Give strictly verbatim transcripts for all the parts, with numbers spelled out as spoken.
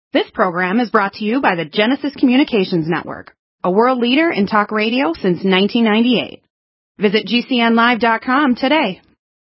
This program is brought to you by the Genesis Communications Network, a world leader in talk radio since nineteen ninety-eight. Visit G C N live dot com today.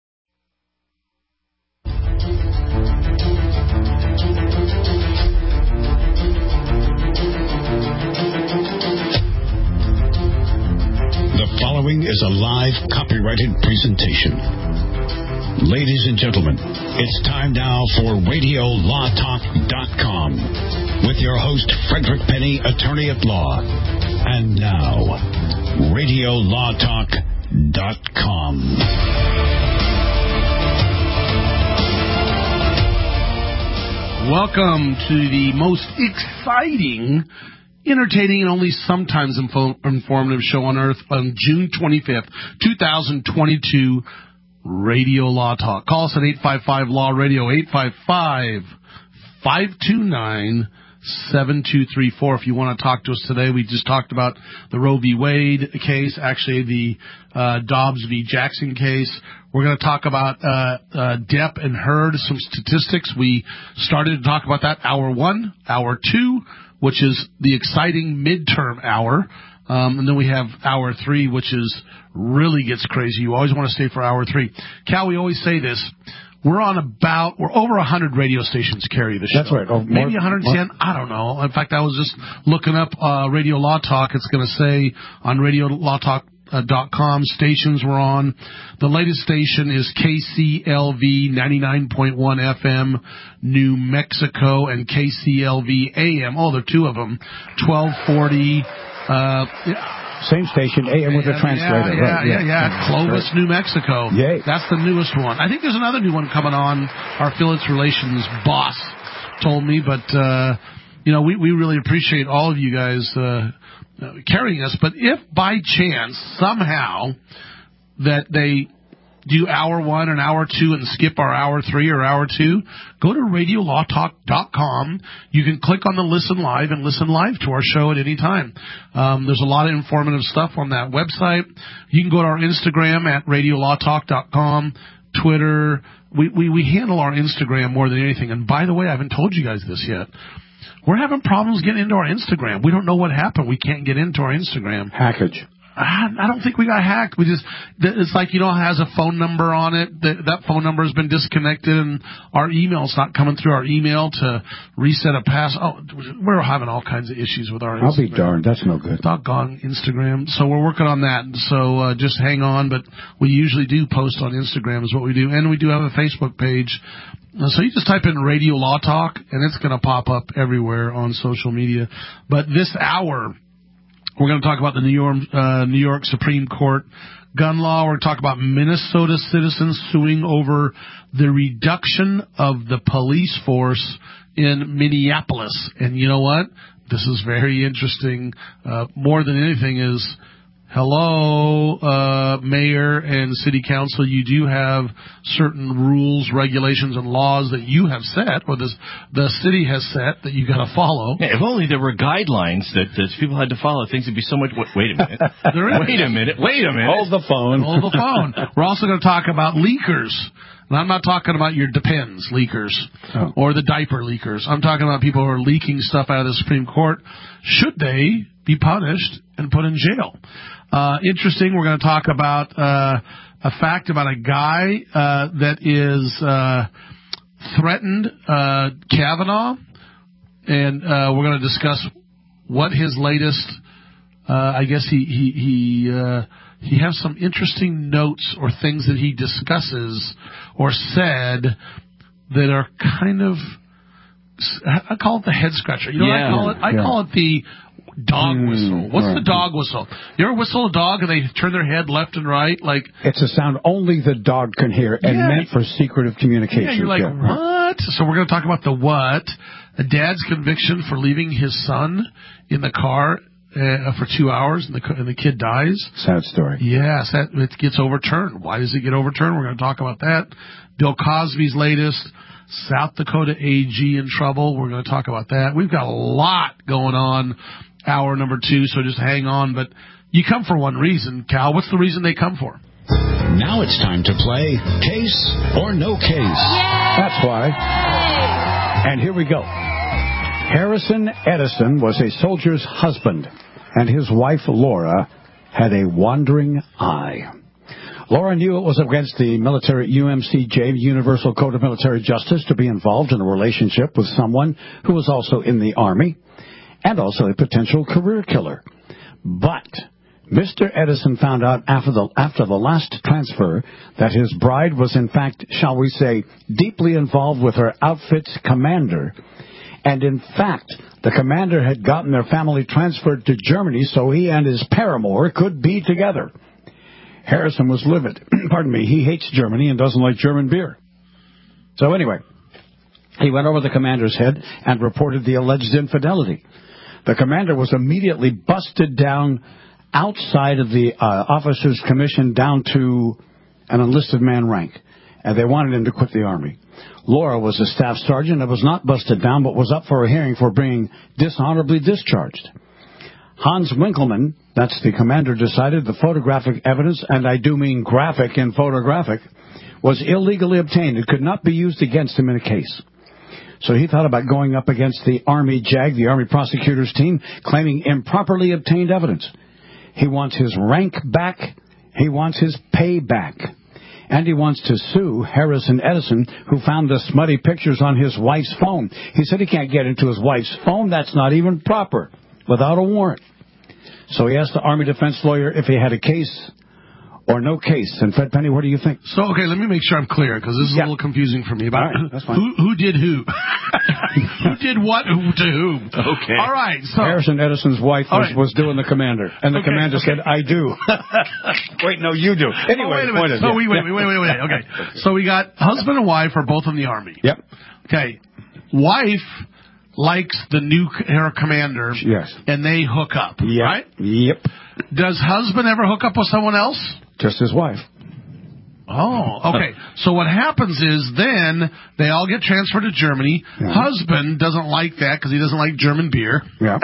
The following is a live copyrighted presentation. Ladies and gentlemen, it's time now for radio law talk dot com with your host, Frederick Penny, attorney at law. And now, radio law talk dot com. Welcome to the most exciting, entertaining, and only sometimes info- informative show on earth on June twenty-fifth, twenty twenty-two. Radio Law Talk. Call us at eight five five Law Radio, eight five five, five two nine, seven two three four. If you want to talk to us today, we just talked about the Roe v. Wade case, actually the uh, Dobbs v. Jackson case. We're going to talk about uh, uh, Depp and Heard, some statistics. We started to talk about that hour one, hour two, which is the exciting midterm hour. Um, and then we have hour three, which is really gets crazy. You always want to stay for hour three. Cal, we always say this. We're on about, we're over one hundred radio stations carry the show. That's right. Oh, Maybe more, one hundred ten. More. I don't know. In fact, I was just looking up uh, Radio Law Talk. It's going to say on radio law talk dot com stations we're on. The latest station is K C L V ninety-nine point one F M, New Mexico, and K C L V A M. Oh, there are two of them. twelve forty. Uh, Same station, A M with a translator. Yeah, right, yeah, yeah, yeah. Clovis, New Mexico. Yay. That's the newest one. I think there's another new one coming on. Our affiliates relations boss told me, but, uh, you know, we, we really appreciate all of you guys uh, carrying us. But if by chance, somehow, that they do hour one and hour two and skip our hour three or hour two, go to radio law talk dot com. You can click on the listen live and listen live to our show at any time. Um, there's a lot of informative stuff on that website. You can go to our Instagram at radio law talk dot com, Twitter. We, we, we handle our Instagram more than anything. And by the way, I haven't told you guys this yet. We're having problems getting into our Instagram. We don't know what happened. We can't get into our Instagram. Hackage. I don't think we got hacked. We just, it's like, you know, it has a phone number on it. That, that phone number has been disconnected, and our email's not coming through our email to reset a pass. Oh, we're having all kinds of issues with our Instagram. I'll be darned. That's no good. Doggone Instagram. So we're working on that. So uh, just hang on. But we usually do post on Instagram is what we do. And we do have a Facebook page. So you just type in Radio Law Talk, and it's going to pop up everywhere on social media. But this hour, we're going to talk about the New York, uh, New York Supreme Court gun law. We're going to talk about Minnesota citizens suing over the reduction of the police force in Minneapolis. And you know what? This is very interesting. Uh, more than anything is, hello, uh, mayor and city council, you do have certain rules, regulations, and laws that you have set, or this, the city has set, that you got to follow. Yeah, if only there were guidelines that, that people had to follow, things would be so much... Wait a minute. Wait a minute. Wait a minute. Hold the phone. Hold the phone. We're also going to talk about leakers. And I'm not talking about your Depends leakers oh. or the diaper leakers. I'm talking about people who are leaking stuff out of the Supreme Court. Should they be punished and put in jail? Uh, interesting, we're going to talk about uh, a fact about a guy uh, that is uh, threatened uh, Kavanaugh, and uh, we're going to discuss what his latest, uh, I guess he he he, uh, he has some interesting notes or things that he discusses or said that are kind of, I call it the head scratcher. You know yeah. what I call it? I yeah. call it the dog whistle. What's right. the dog whistle? You ever whistle a dog and they turn their head left and right? Like it's a sound only the dog can hear and yeah. meant for secretive communication. Yeah, you're like, yeah. what? So we're going to talk about the what. A dad's conviction for leaving his son in the car uh, for two hours and the, and the kid dies. Sad story. Yes, that, it gets overturned. Why does it get overturned? We're going to talk about that. Bill Cosby's latest. South Dakota A G in trouble. We're going to talk about that. We've got a lot going on. Hour number two, so just hang on. But you come for one reason, Cal. What's the reason they come for? Now it's time to play Case or No Case. Yay! That's why. And here we go. Harrison Edison was a soldier's husband, and his wife, Laura, had a wandering eye. Laura knew it was against the military U M C J, Universal Code of Military Justice, to be involved in a relationship with someone who was also in the Army and also a potential career killer. But Mister Edison found out after the, after the last transfer that his bride was, in fact, shall we say, deeply involved with her outfit's commander. And, in fact, the commander had gotten their family transferred to Germany so he and his paramour could be together. Harrison was livid. Pardon me. He hates Germany and doesn't like German beer. So, anyway, he went over the commander's head and reported the alleged infidelity. The commander was immediately busted down outside of the uh, officer's commission down to an enlisted man rank, and they wanted him to quit the Army. Laura was a staff sergeant and was not busted down, but was up for a hearing for being dishonorably discharged. Hans Winkelmann, that's the commander, decided the photographic evidence, and I do mean graphic and photographic, was illegally obtained. It could not be used against him in a case. So he thought about going up against the Army JAG, the Army prosecutors team, claiming improperly obtained evidence. He wants his rank back. He wants his pay back. And he wants to sue Harrison Edison, who found the smutty pictures on his wife's phone. He said he can't get into his wife's phone. That's not even proper, without a warrant. So he asked the Army defense lawyer if he had a case or no case. And Fred Penny, what do you think? So, okay, let me make sure I'm clear, because this is yeah. a little confusing for me. About right, that's fine. Who, who did who? Who did what who to whom? Okay. All right. So Harrison Edison's wife was, right. was doing the commander, and the okay, commander okay. said, I do. Wait, no, you do. Anyway, oh, wait a point minute. is, So yeah. we wait, wait, wait, wait, wait. Okay. So we got husband and wife are both in the Army. Yep. Okay. Wife likes the new her commander. Yes. And they hook up. Yep. Right? Yep. Does husband ever hook up with someone else? Just his wife. Oh, okay. So what happens is then they all get transferred to Germany. Yeah. Husband doesn't like that because he doesn't like German beer. Yeah.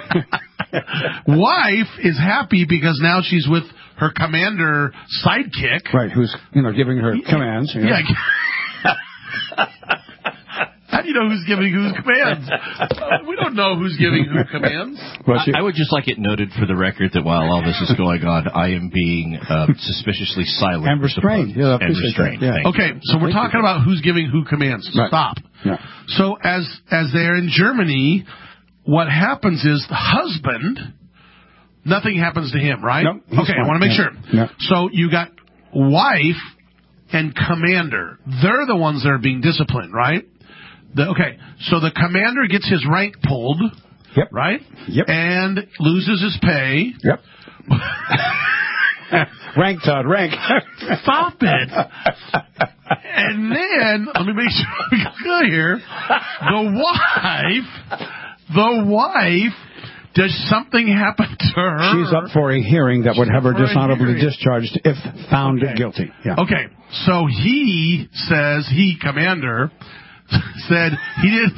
Wife is happy because now she's with her commander sidekick. Right, who's, you know, giving her commands. You know. Yeah. How do you know who's giving whose commands? Uh, we don't know who's giving who commands. I, I would just like it noted for the record that while all this is going on, I am being uh, suspiciously silent. And restrained. Yeah, and restrained. Yeah. Okay, so we're talking about who's giving who commands. Right. Stop. Yeah. So as as they're in Germany, what happens is the husband, nothing happens to him, right? Nope, okay, fine. I want to make yeah. sure. Yeah. So you got wife and commander. They're the ones that are being disciplined, right? The, okay, so the commander gets his rank pulled, yep. right? Yep. And loses his pay. Yep. Rank, Todd, rank. Stop it. And then, let me make sure we clear here, the wife, the wife, does something happen to her? She's up for a hearing that would have her dishonorably discharged if found okay. guilty. Yeah. Okay, so he says, he, commander, said he didn't.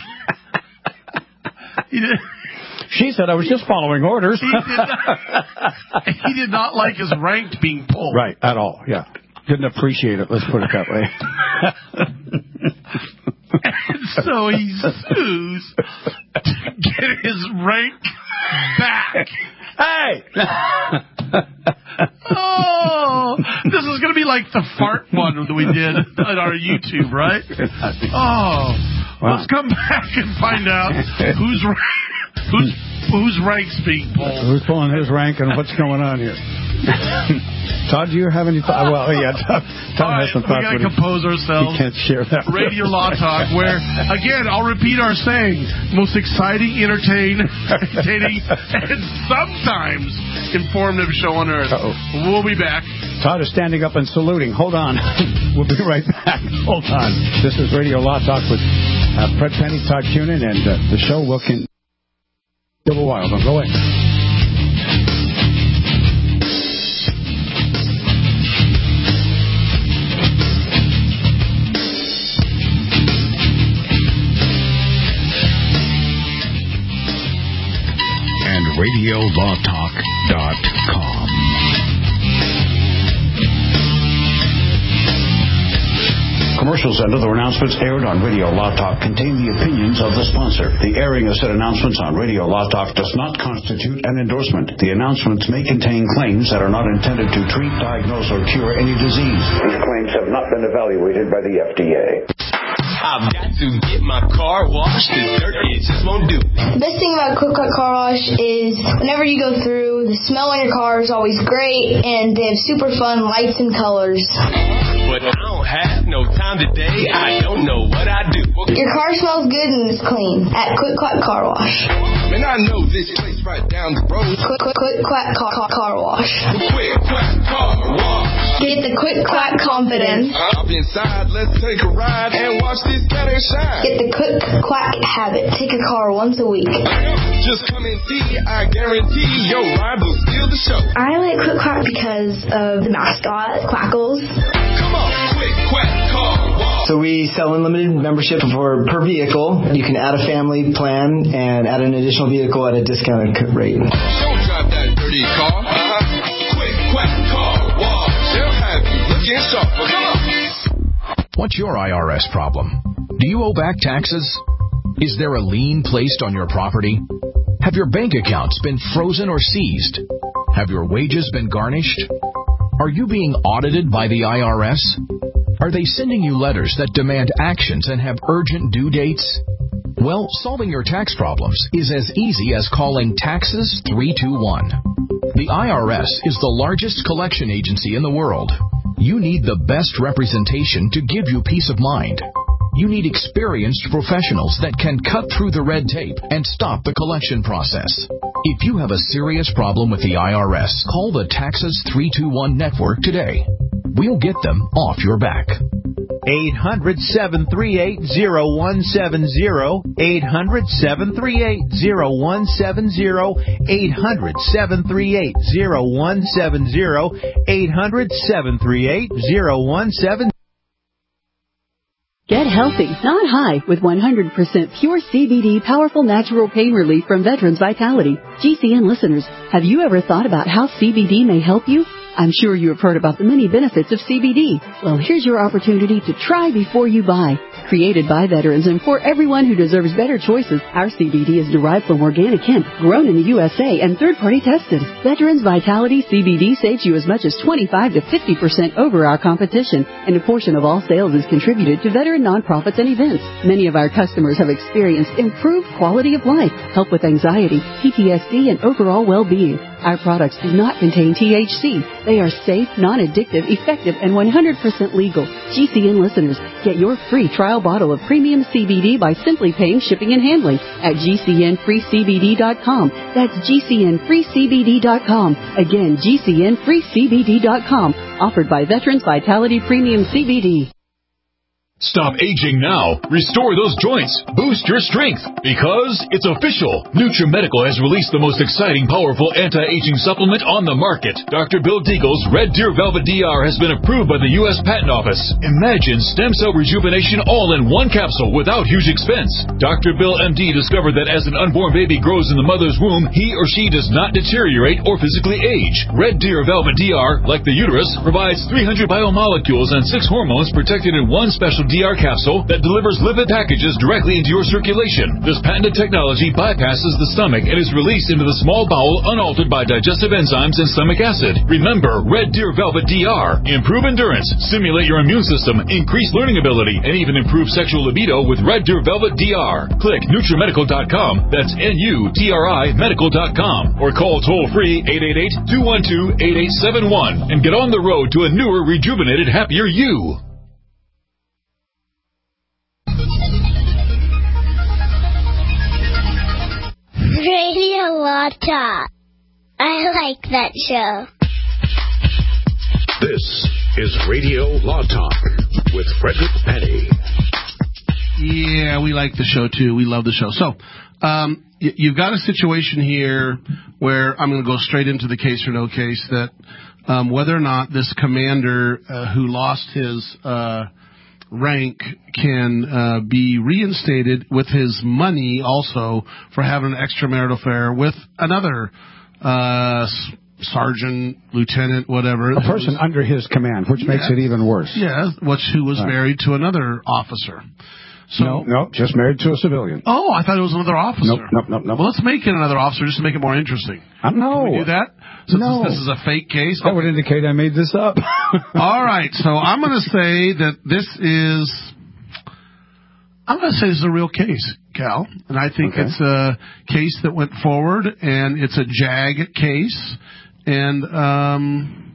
He did. She said, "I was just following orders." He did not, he did not like his rank being pulled. Right, at all. Yeah, didn't appreciate it. Let's put it that way. And so he sues to get his rank back. Hey. Oh, this is going to be like the fart one that we did on our YouTube, right? Oh, wow. Let's come back and find out who's who's whose rank's being pulled. Who's pulling his rank and what's going on here? Todd, do you have any thoughts? Well, yeah, Todd, Todd right, has some thoughts. We got to compose ourselves. We can't share that. Radio Law Talk, where, again, I'll repeat our saying, most exciting, entertain, entertaining, and sometimes informative show on earth. Uh-oh. We'll be back. Todd is standing up and saluting. Hold on. We'll be right back. Hold on. This is Radio Law Talk with uh, Fred Penny, Todd Cunin, and uh, the show will continue a little while. Don't go away. radio law talk dot com. commercials and other announcements aired on Radio Law Talk contain the opinions of the sponsor. The airing of said announcements on Radio Law Talk does not constitute an endorsement. The announcements may contain claims that are not intended to treat, diagnose, or cure any disease. These claims have not been evaluated by the F D A. I've got to get my car washed. The dirt it just won't do. The best thing about Quick Quack Car Wash is whenever you go through, the smell in your car is always great, and they have super fun lights and colors. But I don't have no time today. I don't know what I do. Your car smells good and is clean at Quick Quack Car Wash. Man, I know this place right down the road. Quick Quick Quick Quack Car, car, car Wash. Quick Quack Car Wash. Get the Quick Quack confidence. Up inside, let's take a ride and watch this cat and shine. Get the Quick Quack habit. Take your car once a week. Just come and see. I guarantee your ride will steal the show. I like Quick Quack because of the mascot, Quackles. Come on, Quick Quack Car Wash. So we sell unlimited membership for per vehicle. You can add a family plan and add an additional vehicle at a discounted rate. Don't drive that dirty car. Uh-huh. Quick Quack Car Wash. They'll have you looking sharp. Well, come on. What's your I R S problem? Do you owe back taxes? Is there a lien placed on your property? Have your bank accounts been frozen or seized? Have your wages been garnished? Are you being audited by the I R S? Are they sending you letters that demand actions and have urgent due dates? Well, solving your tax problems is as easy as calling Taxes three two one. The I R S is the largest collection agency in the world. You need the best representation to give you peace of mind. You need experienced professionals that can cut through the red tape and stop the collection process. If you have a serious problem with the I R S, call the Taxes three two one network today. We'll get them off your back. eight hundred, seven three eight, zero one seven zero. eight hundred, seven three eight, zero one seven zero. eight hundred, seven three eight, zero one seven zero. eight hundred, seven three eight, zero one seven zero. Get healthy, not high, with one hundred percent pure C B D powerful natural pain relief from Veterans Vitality. G C N listeners, have you ever thought about how C B D may help you? I'm sure you have heard about the many benefits of C B D. Well, here's your opportunity to try before you buy. Created by veterans and for everyone who deserves better choices, our C B D is derived from organic hemp, grown in the U S A and third-party tested. Veterans Vitality C B D saves you as much as twenty-five to fifty percent over our competition, and a portion of all sales is contributed to veteran nonprofits and events. Many of our customers have experienced improved quality of life, help with anxiety, P T S D, and overall well-being. Our products do not contain T H C. They are safe, non-addictive, effective, and one hundred percent legal. G C N listeners, get your free trial bottle of premium C B D by simply paying shipping and handling at G C N free C B D dot com. That's G C N free C B D dot com. Again, G C N free C B D dot com. Offered by Veterans Vitality Premium C B D. Stop aging now. Restore those joints. Boost your strength. Because it's official. NutriMedical has released the most exciting, powerful anti-aging supplement on the market. Doctor Bill Deagle's Red Deer Velvet D R has been approved by the U S Patent Office. Imagine stem cell rejuvenation all in one capsule without huge expense. Doctor Bill M D discovered that as an unborn baby grows in the mother's womb, he or she does not deteriorate or physically age. Red Deer Velvet D R, like the uterus, provides three hundred biomolecules and six hormones protected in one special D R capsule that delivers lipid packages directly into your circulation. This patented technology bypasses the stomach and is released into the small bowel unaltered by digestive enzymes and stomach acid. Remember, Red Deer Velvet D R. Improve endurance, stimulate your immune system, increase learning ability, and even improve sexual libido with Red Deer Velvet D R. Click NutriMedical dot com. That's N U T R I medical dot com. Or call toll-free eight eight eight, two one two, eight eight seven one and get on the road to a newer, rejuvenated, happier you. Radio Law Talk. I like that show. This is Radio Law Talk with Frederick Petty. Yeah, we like the show, too. We love the show. So, um, y- you've got a situation here where I'm going to go straight into the case or no case that um, whether or not this commander uh, who lost his uh, rank can uh, be reinstated with his money also for having an extramarital affair with another uh, sergeant, lieutenant, whatever. A person was, under his command, which yes, makes it even worse. Yeah, which who was right. married to another officer. So, no, no, just married to a civilian. Oh, I thought it was another officer. Nope, nope, nope, nope. Well, let's make it another officer just to make it more interesting. I know. Can we do that? Since no. This is a fake case? That okay. would indicate I made this up. All right, so I'm going to say that this is... I'm going to say this is a real case, Cal. And I think okay. it's a case that went forward, and it's a JAG case. And um,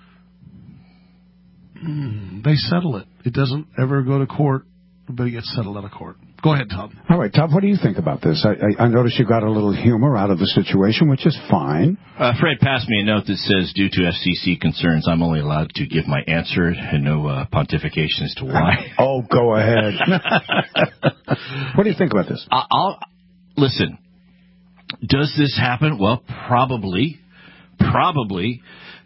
they settle it. It doesn't ever go to court, but it gets settled out of court. Go ahead, Tom. All right, Tom, what do you think about this? I, I, I noticed you got a little humor out of the situation, which is fine. Uh, Fred passed me a note that says, due to F C C concerns, I'm only allowed to give my answer and no uh, pontification as to why. Oh, go ahead. What do you think about this? I'll, I'll listen. Does this happen? Well, probably. Probably.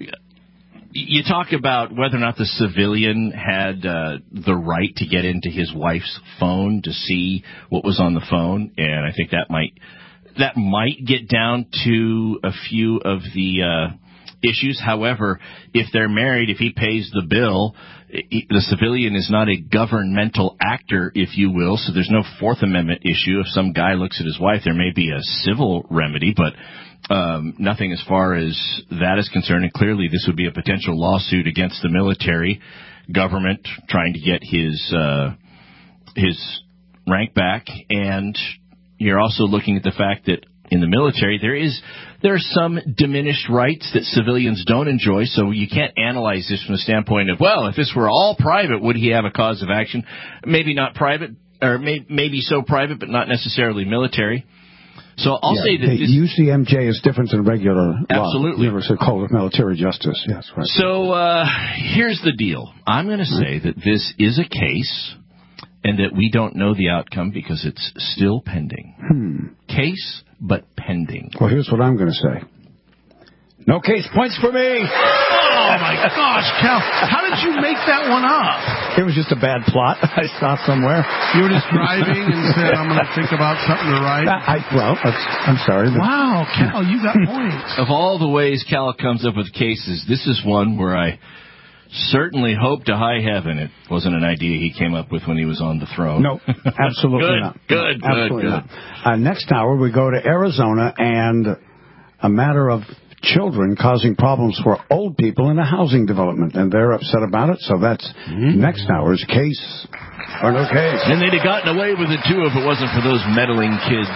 You talk about whether or not the civilian had uh, the right to get into his wife's phone to see what was on the phone, and I think that might that might get down to a few of the uh, issues. However, if they're married, if he pays the bill, the civilian is not a governmental actor, if you will, so there's no Fourth Amendment issue. If some guy looks at his wife, there may be a civil remedy, but Um, nothing as far as that is concerned, and clearly this would be a potential lawsuit against the military government trying to get his uh, his rank back. And you're also looking at the fact that in the military there is there are some diminished rights that civilians don't enjoy, so you can't analyze this from the standpoint of, well, if this were all private, would he have a cause of action? Maybe not private, or may, maybe so private, but not necessarily military. So I'll yeah, say that the this... U C M J is different than regular Absolutely. law. Universal Code of Military Justice. Yes, right. So uh, here's the deal. I'm going to say that this is a case and that we don't know the outcome because it's still pending. Hmm. Case, but pending. Well, here's what I'm going to say. No case points for me. Oh, my gosh, Cal. How did you make that one up? It was just a bad plot I saw somewhere. You were just driving and said, I'm going to think about something to write? I, well, I'm sorry. But... Wow, Cal, you got points. Of all the ways Cal comes up with cases, this is one where I certainly hope to high heaven it wasn't an idea he came up with when he was on the throne. No, absolutely good, not. Good, no, absolutely good, not. Uh, next hour, we go to Arizona and a matter of children causing problems for old people in a housing development, and they're upset about it, so that's mm-hmm. next hour's Case or No Case. And they'd have gotten away with it, too, if it wasn't for those meddling kids.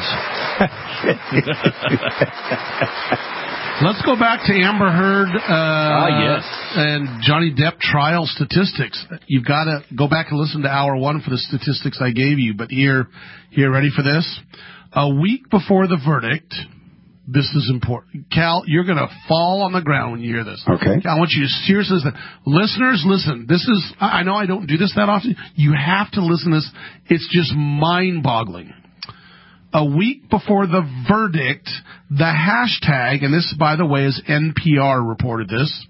Let's go back to Amber Heard uh, ah, yes. and Johnny Depp trial statistics. You've got to go back and listen to hour one for the statistics I gave you, but here, here, ready for this? A week before the verdict... This is important. Cal, you're going to fall on the ground when you hear this. Okay. I want you to seriously listen. Listeners, listen. This is, I know I don't do this that often. You have to listen to this. It's just mind-boggling. A week before the verdict, the hashtag, and this, by the way, is N P R reported this,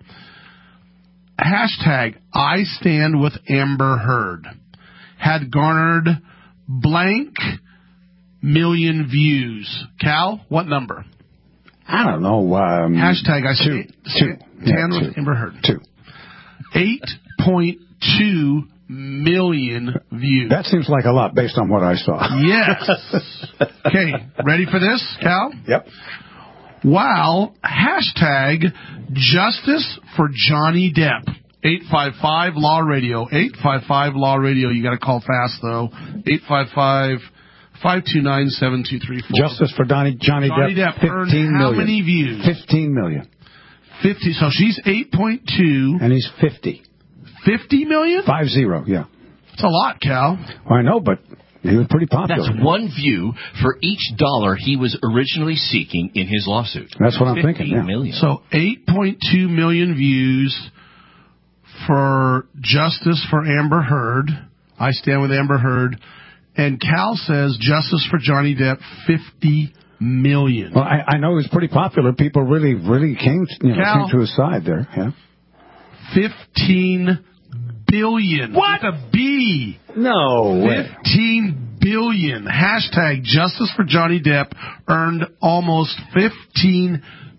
hashtag I stand with Amber Heard had garnered blank million views. Cal, what number? I don't know. Um, Hashtag I two. Stand, two. stand Yeah, with two. Amber Heard. Two. eight point two million views. That seems like a lot based on what I saw. Yes. Okay, ready for this, Cal? Yep. Wow. Hashtag Justice for Johnny Depp. eight five five Law Radio. eight five five Law Radio. You got to call fast, though. eight five five five two nine, seven two three four. Justice for Donnie, Johnny, Johnny Depp. Depp earned how million. many views? fifteen million. fifty. So she's eight point two. And he's fifty. fifty million? Five zero, yeah. That's a lot, Cal. Well, I know, but he was pretty popular. That's one view for each dollar he was originally seeking in his lawsuit. That's what I'm thinking, yeah. Million. So eight point two million views for Justice for Amber Heard. I stand with Amber Heard. And Cal says Justice for Johnny Depp, fifty million. Well, I, I know he's pretty popular. People really, really came, you know, Cal, came to his side there. Yeah. Fifteen billion. What? With a B. No way. Fifteen billion. Hashtag Justice for Johnny Depp earned almost fifteen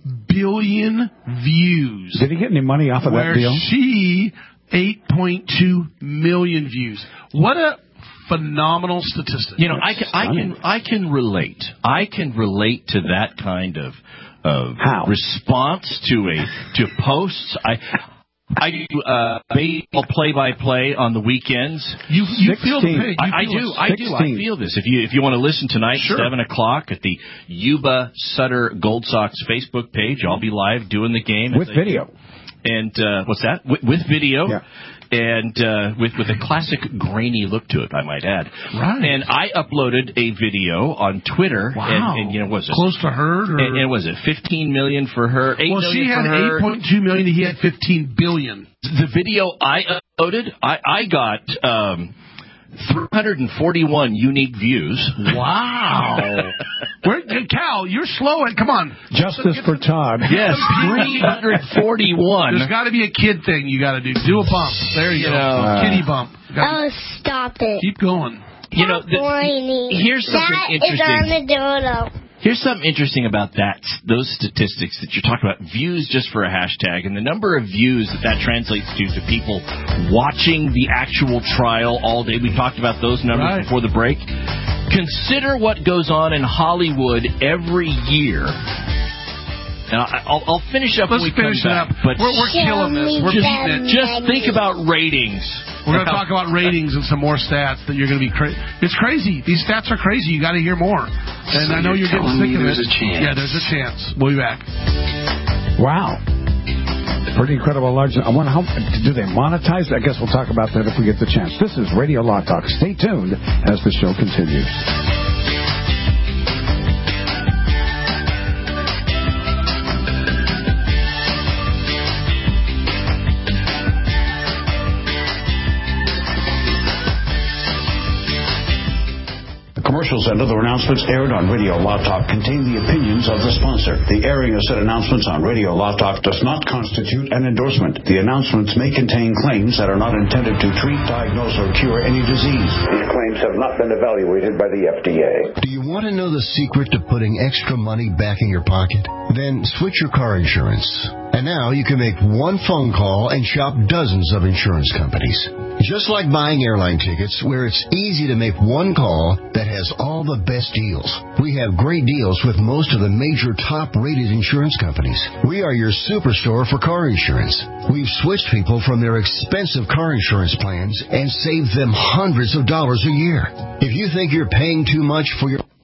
billion views. Did he get any money off of where that deal? She, eight point two million views. What a phenomenal statistic. You know, I can, I can, I can relate. I can relate to that kind of, of How? response to a, to posts. I, I do uh, baseball play-by-play on the weekends. You, you feel the pain. I, I do. I do. I feel this. If you if you want to listen tonight, sure. seven o'clock at the Yuba Sutter Gold Sox Facebook page, I'll be live doing the game with video. And uh, what's that? With, with video. Yeah. And uh, with with a classic grainy look to it, I might add. Right. And I uploaded a video on Twitter. Wow. And, and you know, was it close to her? Or? And, and was it fifteen million for her? eight well, she had eight point two million. He had fifteen billion. The video I uploaded, I, I got um, three hundred forty-one unique views. Wow. Where, Cal, you're slow. And come on. Justice for Todd. Yes, three hundred forty-one. There's got to be a kid thing you got to do. Do a bump. There you, you go. Know, uh, Kitty bump. Oh, stop it. Keep going. You know, the, here's something that interesting. That is on the dodo. Here's something interesting about that, those statistics that you're talking about, views just for a hashtag, and the number of views that that translates to to people watching the actual trial all day. We talked about those numbers right. before the break. Consider what goes on in Hollywood every year. Now, I'll, I'll finish up Let's when we finish come it back. up. But we're, we're killing this. We're just, beating it. Just think about ratings. We're going to talk about ratings and some more stats that you're going to be crazy. It's crazy. These stats are crazy. You got to hear more. And so I know you're, you're getting sick of there's it. A chance. Yeah, there's a chance. We'll be back. Wow. Pretty incredible. Large. I wonder how do they monetize? I guess we'll talk about that if we get the chance. This is Radio Law Talk. Stay tuned as the show continues. Commercials and other announcements aired on Radio Law Talk contain the opinions of the sponsor. The airing of said announcements on Radio Law Talk does not constitute an endorsement. The announcements may contain claims that are not intended to treat, diagnose, or cure any disease. These claims have not been evaluated by the F D A. Do you want to know the secret to putting extra money back in your pocket? Then switch your car insurance. And now you can make one phone call and shop dozens of insurance companies. Just like buying airline tickets, where it's easy to make one call that has all the best deals. We have great deals with most of the major top-rated insurance companies. We are your superstore for car insurance. We've switched people from their expensive car insurance plans and saved them hundreds of dollars a year. If you think you're paying too much for your...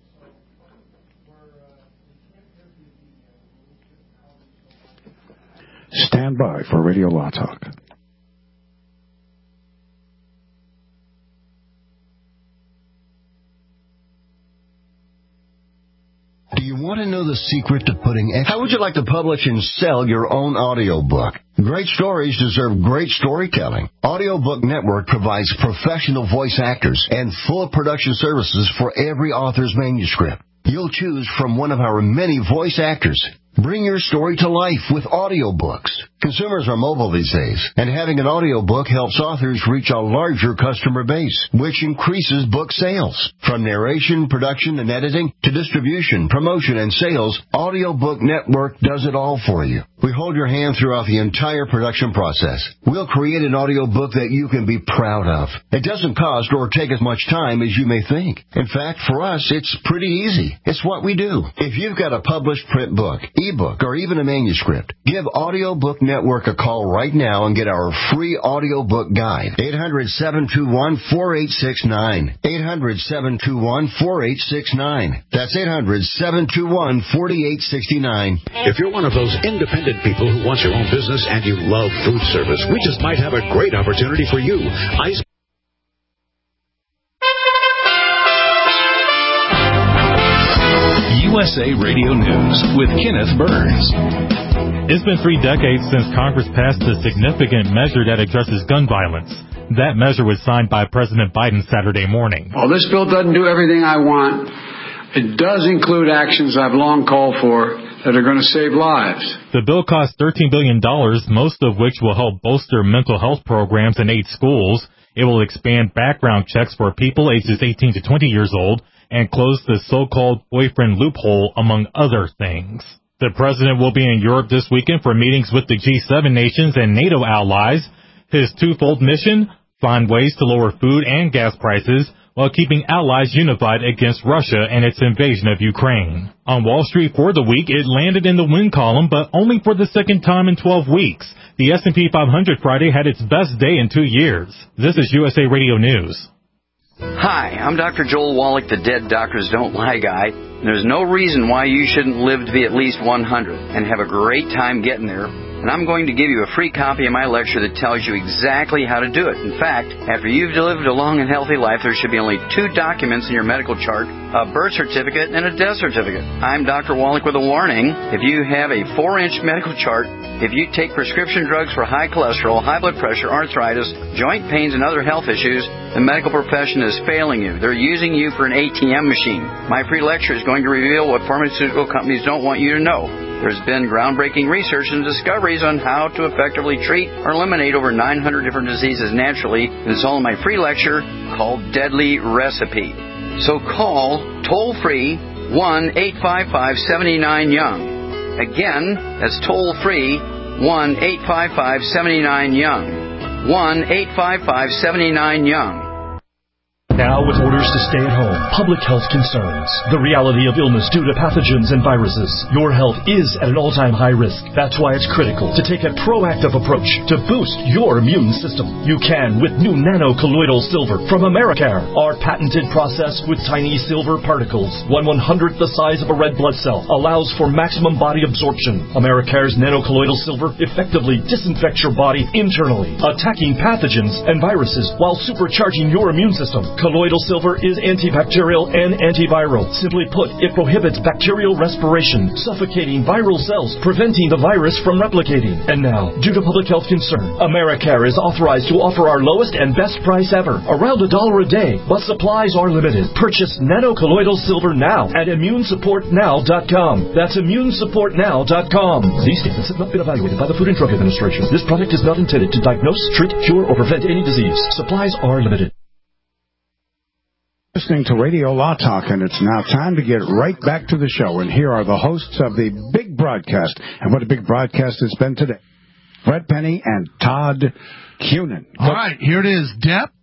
Stand by for Radio Law Talk. Do you want to know the secret to putting... How would you like to publish and sell your own audiobook? Great stories deserve great storytelling. Audiobook Network provides professional voice actors and full production services for every author's manuscript. You'll choose from one of our many voice actors. Bring your story to life with audiobooks. Consumers are mobile these days, and having an audiobook helps authors reach a larger customer base, which increases book sales. From narration, production, and editing to distribution, promotion, and sales, Audiobook Network does it all for you. We hold your hand throughout the entire production process. We'll create an audiobook that you can be proud of. It doesn't cost or take as much time as you may think. In fact, for us, it's pretty easy. It's what we do. If you've got a published print book, ebook, or even a manuscript, give Audiobook Network a call right now and get our free audiobook guide. eight hundred, seven two one, four eight six nine. eight hundred, seven two one, four eight six nine. That's eight hundred, seven two one, four eight six nine. If you're one of those independent people who wants your own business and you love food service, we just might have a great opportunity for you. Ice U S A Radio News with Kenneth Burns. It's been three decades since Congress passed a significant measure that addresses gun violence. That measure was signed by President Biden Saturday morning. Well, this bill doesn't do everything I want. It does include actions I've long called for that are going to save lives. The bill costs thirteen billion dollars, most of which will help bolster mental health programs in eight schools. It will expand background checks for people ages eighteen to twenty years old and close the so-called boyfriend loophole, among other things. The president will be in Europe this weekend for meetings with the G seven nations and NATO allies. His twofold mission, find ways to lower food and gas prices while keeping allies unified against Russia and its invasion of Ukraine. On Wall Street for the week, it landed in the win column, but only for the second time in twelve weeks. The S and P five hundred Friday had its best day in two years. This is U S A Radio News. Hi, I'm Doctor Joel Wallach, the Dead Doctors Don't Lie guy. There's no reason why you shouldn't live to be at least one hundred and have a great time getting there. And I'm going to give you a free copy of my lecture that tells you exactly how to do it. In fact, after you've lived a long and healthy life, there should be only two documents in your medical chart, a birth certificate and a death certificate. I'm Doctor Wallach with a warning. If you have a four-inch medical chart, if you take prescription drugs for high cholesterol, high blood pressure, arthritis, joint pains, and other health issues, the medical profession is failing you. They're using you for an A T M machine. My free lecture is going to reveal what pharmaceutical companies don't want you to know. There's been groundbreaking research and discoveries on how to effectively treat or eliminate over nine hundred different diseases naturally, and it's all in my free lecture called Deadly Recipe. So call toll-free one eight five five, seven nine, young. Again, that's toll-free one eight five five, seven nine, young. one eight five five, seven nine, young. Now with orders to stay at home, public health concerns, the reality of illness due to pathogens and viruses, your health is at an all-time high risk. That's why it's critical to take a proactive approach to boost your immune system. You can with new nano-colloidal silver from Americare, our patented process with tiny silver particles, one one-hundredth the size of a red blood cell, allows for maximum body absorption. Americare's nano-colloidal silver effectively disinfects your body internally, attacking pathogens and viruses while supercharging your immune system. Colloidal silver is antibacterial and antiviral. Simply put, it prohibits bacterial respiration, suffocating viral cells, preventing the virus from replicating. And now, due to public health concern, Americare is authorized to offer our lowest and best price ever, around a dollar a day, but supplies are limited. Purchase nano-colloidal silver now at immune support now dot com. That's immune support now dot com. These statements have not been evaluated by the Food and Drug Administration. This product is not intended to diagnose, treat, cure, or prevent any disease. Supplies are limited. Listening to Radio Law Talk, and it's now time to get right back to the show. And here are the hosts of the big broadcast. And what a big broadcast it's been today. Brett Penny and Todd Cunin. All right, here it is. Depp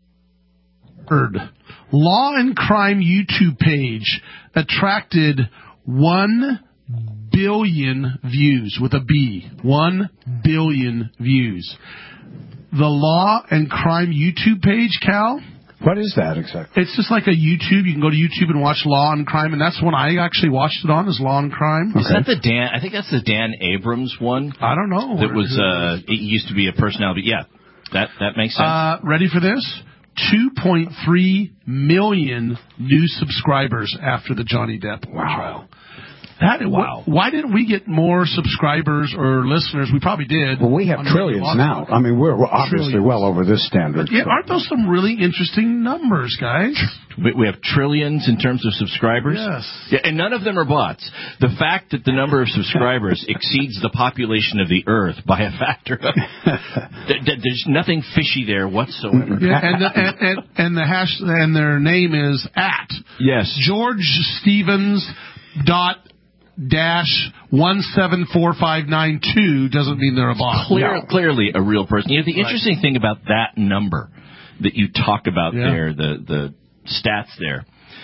Law and Crime YouTube page attracted one billion views with a B. One billion views. The Law and Crime YouTube page, Cal? What is that exactly? It's just like a YouTube. You can go to YouTube and watch Law and Crime, and that's one I actually watched it on, is Law and Crime. Okay. Is that the Dan? I think that's the Dan Abrams one. I don't know. That was, uh, it used to be a personality. Yeah, that, that makes sense. Uh, ready for this? two point three million new subscribers after the Johnny Depp wow. trial. That, wow. Why didn't we get more subscribers or listeners? We probably did. Well, we have trillions now. I mean, we're, we're obviously trillions. well over this standard. But yeah, aren't those some really interesting numbers, guys? We have trillions in terms of subscribers. Yes. Yeah, and none of them are bots. The fact that the number of subscribers exceeds the population of the Earth by a factor of... there's nothing fishy there whatsoever. Yeah, and, the, and, and, and, the hash, and their name is at... Yes. George Stevens dot... dash one seven four five nine two doesn't mean they're a bot. Clear, no. Clearly a real person. You know, the right. interesting thing about that number that you talk about yeah. there, the, the stats there,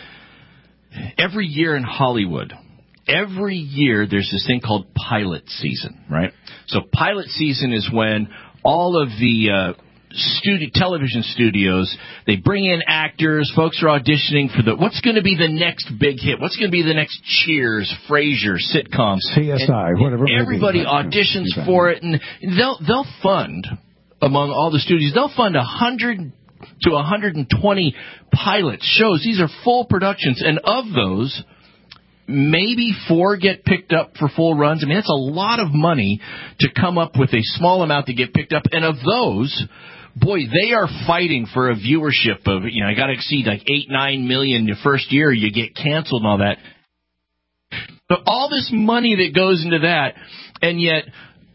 every year in Hollywood, every year there's this thing called pilot season, right? So pilot season is when all of the... Uh, Studio, television studios, they bring in actors, folks are auditioning for the, what's going to be the next big hit? What's going to be the next Cheers, Frasier, sitcoms? C S I, and, whatever. And everybody auditions exactly. for it, and they'll, they'll fund, among all the studios, they'll fund one hundred to one hundred twenty pilots, shows. These are full productions, and of those, maybe four get picked up for full runs. I mean, that's a lot of money to come up with a small amount to get picked up, and of those... Boy, they are fighting for a viewership of, you know, you got to exceed like eight, nine million the first year, you get canceled and all that. But all this money that goes into that, and yet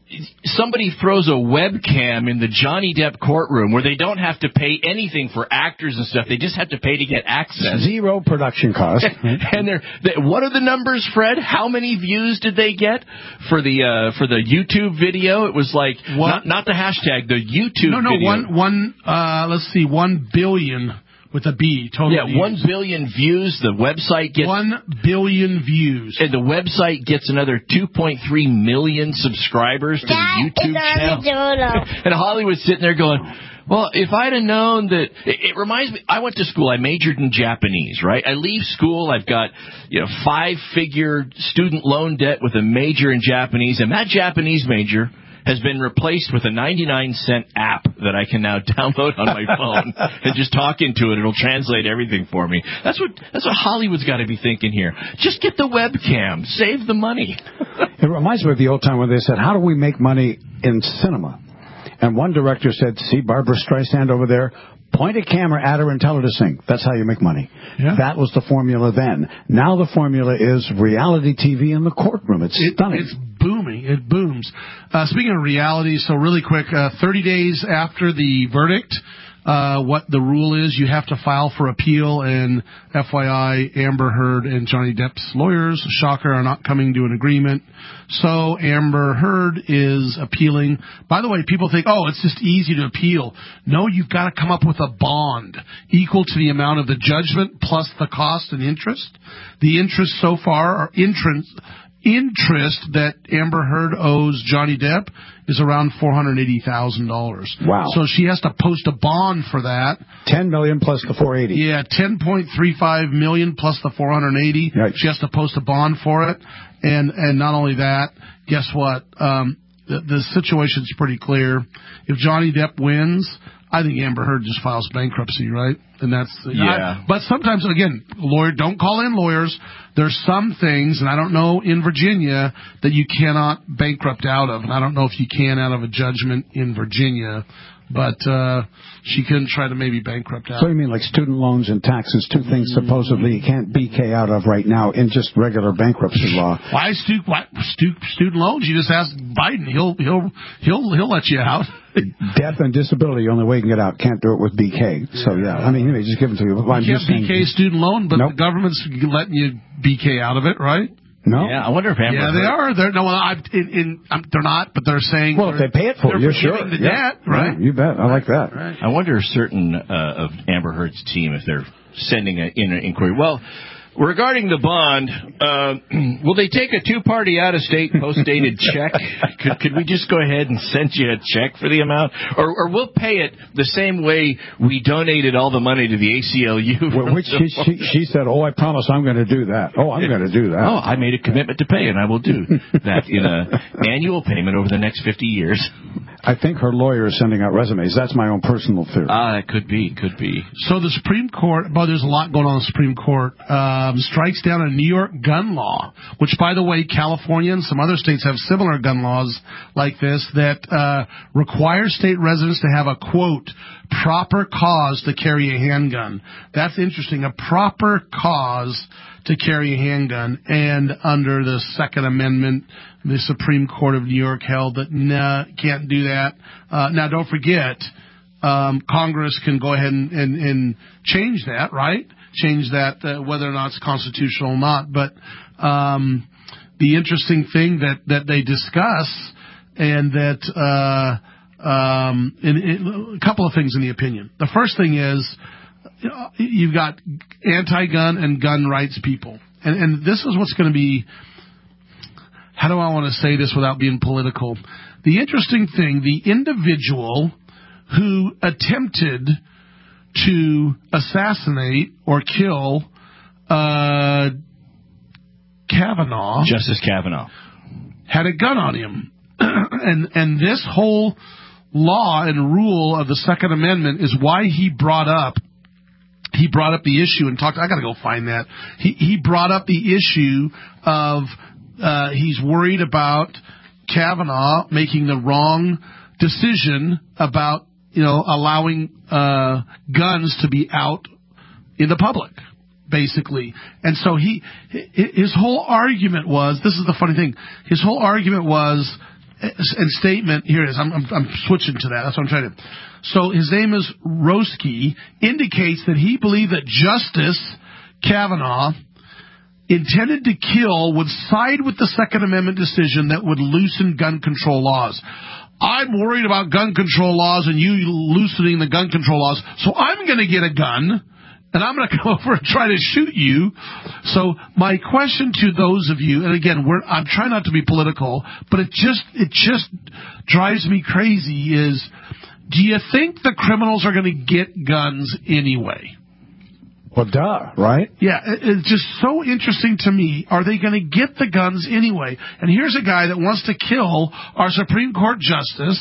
somebody throws a webcam in the Johnny Depp courtroom where they don't have to pay anything for actors and stuff. They just have to pay to get access. Zero production cost. And they're, they, what are the numbers, Fred? How many views did they get for the uh, for the YouTube video? It was like, not, not the hashtag, the YouTube no, no, video. one, one, uh, let's see, one billion with a B, total Yeah, views. one billion views. The website gets... One billion views. And the website gets another two point three million subscribers to that the YouTube is channel. And Hollywood's sitting there going, well, if I'd have known that... It, it reminds me, I went to school, I majored in Japanese, right? I leave school, I've got, you know, five-figure student loan debt with a major in Japanese, and that Japanese major has been replaced with a ninety-nine cent app that I can now download on my phone and just talk into it. It'll translate everything for me. That's what that's what Hollywood's got to be thinking here. Just get the webcam. Save the money. It reminds me of the old time when they said, how do we make money in cinema? And one director said, see Barbara Streisand over there? Point a camera at her and tell her to sing. That's how you make money. Yeah. That was the formula then. Now the formula is reality T V in the courtroom. It's it, stunning. It's booming. It booms. Uh, speaking of reality, so really quick, uh, thirty days after the verdict, uh, what the rule is, you have to file for appeal, and F Y I, Amber Heard and Johnny Depp's lawyers, shocker, are not coming to an agreement. So Amber Heard is appealing. By the way, people think, oh, it's just easy to appeal. No, you've got to come up with a bond equal to the amount of the judgment plus the cost and interest. The interest so far are interest, interest that Amber Heard owes Johnny Depp is around four hundred eighty thousand dollars. Wow. So she has to post a bond for that. ten million dollars plus the four hundred eighty. Yeah, ten point three five million dollars plus the four hundred eighty. Right. She has to post a bond for it. And and not only that, guess what? Um, the, the situation's pretty clear. If Johnny Depp wins, I think Amber Heard just files bankruptcy, right? And that's yeah. I, but sometimes, again, lawyer, don't call in lawyers. There's some things, and I don't know in Virginia, that you cannot bankrupt out of, and I don't know if you can out of a judgment in Virginia. But uh, she couldn't try to maybe bankrupt out. So you mean like student loans and taxes, two things supposedly you can't B K out of right now in just regular bankruptcy law? Why, stu- why stu- student loans? You just ask Biden; he'll he'll he'll he'll let you out. Death and disability, the only way you can get out. Can't do it with B K. So yeah, I mean, you know, just give it to you. I'm you can't B K saying, student loan, but nope. The government's letting you B K out of it, right? No. Yeah, I wonder if Amber Yeah, they are. They're no, I've, in, in um, they're not, but they're saying. Well, if they pay it for you, sure. The yeah. debt, right? Yeah, you bet. I like that. Right. I wonder if certain uh, of Amber Heard's team, if they're sending a, in an inquiry. Well, regarding the bond, uh, will they take a two-party out-of-state post-dated check? Could, could we just go ahead and send you a check for the amount? Or, or we'll pay it the same way we donated all the money to the A C L U. Well, which she, she, she said, oh, I promise I'm going to do that. Oh, I'm going to do that. Oh, I made a commitment to pay, and I will do that in an annual payment over the next fifty years. I think her lawyer is sending out resumes. That's my own personal theory. Ah, uh, it could be, could be. So the Supreme Court, but there's a lot going on in the Supreme Court, um, strikes down a New York gun law, which, by the way, California and some other states have similar gun laws like this that uh, require state residents to have a, quote, proper cause to carry a handgun. That's interesting, a proper cause to carry a handgun. And under the Second Amendment, the Supreme Court of New York held that, nah, can't do that. Uh, now, don't forget, um, Congress can go ahead and, and, and change that, right? Change that, uh, whether or not it's constitutional or not. But um, the interesting thing that, that they discuss, and that uh, um, in, in, a couple of things in the opinion. The first thing is, you know, you've got anti-gun and gun rights people. And, and this is what's going to be, how do I want to say this without being political? The interesting thing, the individual who attempted to assassinate or kill uh, Kavanaugh, Justice Kavanaugh, had a gun on him. and and this whole law and rule of the Second Amendment is why he brought up he brought up the issue and talked. I got to go find that. He he brought up the issue of uh, he's worried about Kavanaugh making the wrong decision about, you know, allowing uh, guns to be out in the public, basically. And so he, his whole argument was, this is the funny thing, his whole argument was, and statement, here it is, I'm, I'm, I'm switching to that, that's what I'm trying to, so his name is Roski, indicates that he believed that Justice Kavanaugh intended to kill would side with the Second Amendment decision that would loosen gun control laws. I'm worried about gun control laws and you loosening the gun control laws, so I'm going to get a gun, and I'm going to come over and try to shoot you. So my question to those of you, and again, we're, I'm trying not to be political, but it just it just drives me crazy, is do you think the criminals are going to get guns anyway? Well, duh, right? Yeah, it's just so interesting to me. Are they going to get the guns anyway? And here's a guy that wants to kill our Supreme Court justice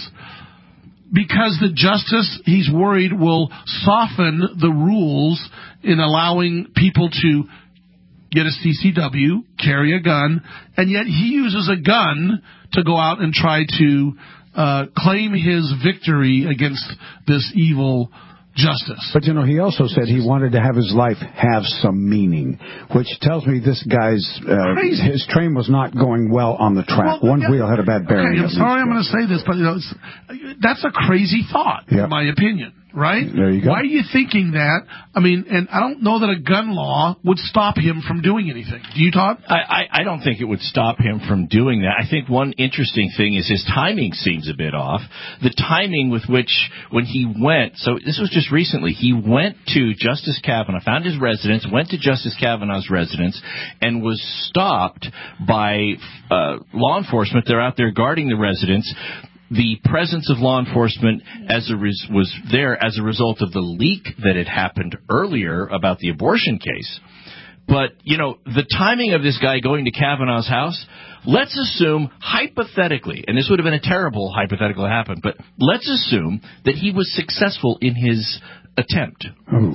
because the justice, he's worried, will soften the rules in allowing people to get a C C W, carry a gun, and yet he uses a gun to go out and try to uh, claim his victory against this evil justice. But, you know, he also said he wanted to have his life have some meaning, which tells me this guy's, uh, his train was not going well on the track. Well, One yeah, wheel had a bad bearing. Okay, I'm sorry I'm going to say this, but you know, it's, that's a crazy thought, yep. in my opinion. Right? There you go. Why are you thinking that? I mean, and I don't know that a gun law would stop him from doing anything. Do you, Todd? I, I, I don't think it would stop him from doing that. I think one interesting thing is his timing seems a bit off. The timing with which, when he went, so this was just recently, he went to Justice Kavanaugh, found his residence, went to Justice Kavanaugh's residence, and was stopped by uh, law enforcement. They're out there guarding the residence. The presence of law enforcement as a res- was there as a result of the leak that had happened earlier about the abortion case. But, you know, the timing of this guy going to Kavanaugh's house, let's assume, hypothetically, and this would have been a terrible hypothetical to happen, but let's assume that he was successful in his attempt. Oh.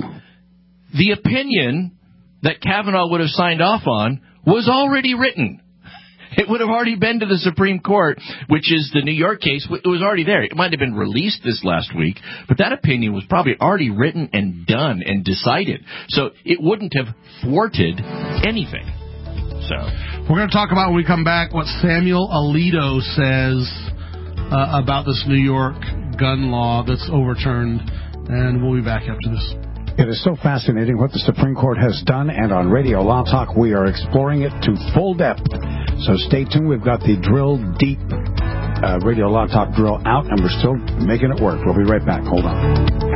The opinion that Kavanaugh would have signed off on was already written. It would have already been to the Supreme Court, which is the New York case. It was already there. It might have been released this last week, but that opinion was probably already written and done and decided. So it wouldn't have thwarted anything. So we're going to talk about, when we come back, what Samuel Alito says uh, about this New York gun law that's overturned, and we'll be back after this. It is so fascinating what the Supreme Court has done, and on Radio Law Talk, we are exploring it to full depth. So stay tuned. We've got the drill deep uh, Radio Law Talk drill out, and we're still making it work. We'll be right back. Hold on.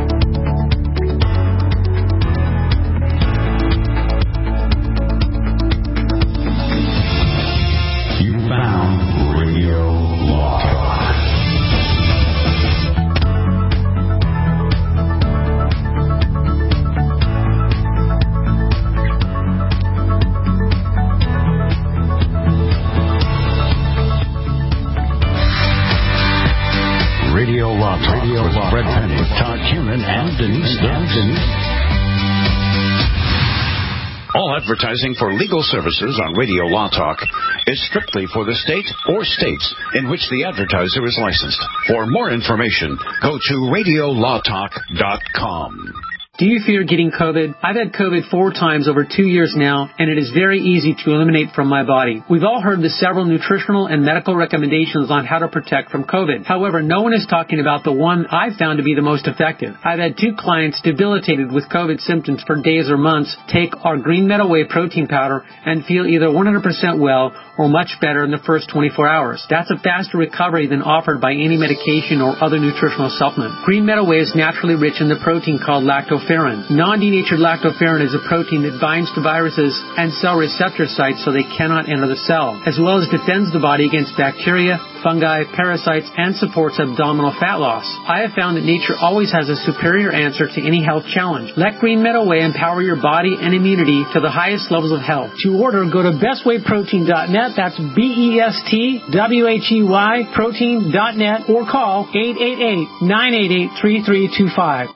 Advertising for legal services on Radio Law Talk is strictly for the state or states in which the advertiser is licensed. For more information, go to radio law talk dot com. Do you fear getting COVID? I've had COVID four times over two years now, and it is very easy to eliminate from my body. We've all heard the several nutritional and medical recommendations on how to protect from COVID. However, no one is talking about the one I've found to be the most effective. I've had two clients debilitated with COVID symptoms for days or months take our Green Meadow Whey protein powder and feel either one hundred percent well or much better in the first twenty-four hours. That's a faster recovery than offered by any medication or other nutritional supplement. Green Meadow Whey is naturally rich in the protein called lactoferrin. Non-denatured lactoferrin is a protein that binds to viruses and cell receptor sites so they cannot enter the cell, as well as defends the body against bacteria, fungi, parasites, and supports abdominal fat loss. I have found that nature always has a superior answer to any health challenge. Let Green Meadow Whey empower your body and immunity to the highest levels of health. To order, go to best way protein dot net. That's B E S T W H E Y protein dot net, or call eight eight eight, nine eight eight, three three two five.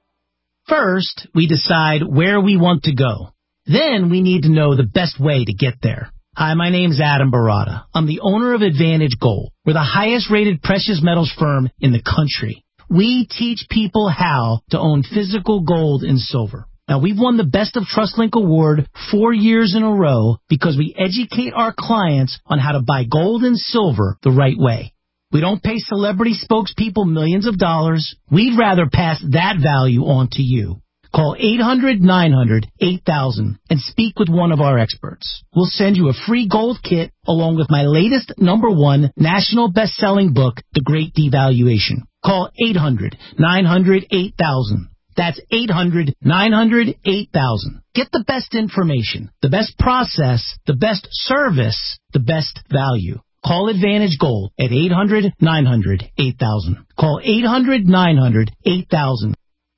First, we decide where we want to go. Then we need to know the best way to get there. Hi, my name's Adam Barada. I'm the owner of Advantage Gold. We're the highest rated precious metals firm in the country. We teach people how to own physical gold and silver. Now, we've won the Best of TrustLink Award four years in a row because we educate our clients on how to buy gold and silver the right way. We don't pay celebrity spokespeople millions of dollars. We'd rather pass that value on to you. Call eight hundred nine hundred eight thousand and speak with one of our experts. We'll send you a free gold kit along with my latest number one national best-selling book, The Great Devaluation. Call eight hundred nine hundred eight thousand. That's eight hundred nine hundred eight thousand. Get the best information, the best process, the best service, the best value. Call Advantage Gold at eight hundred nine hundred eight thousand. Call eight hundred nine hundred eight thousand.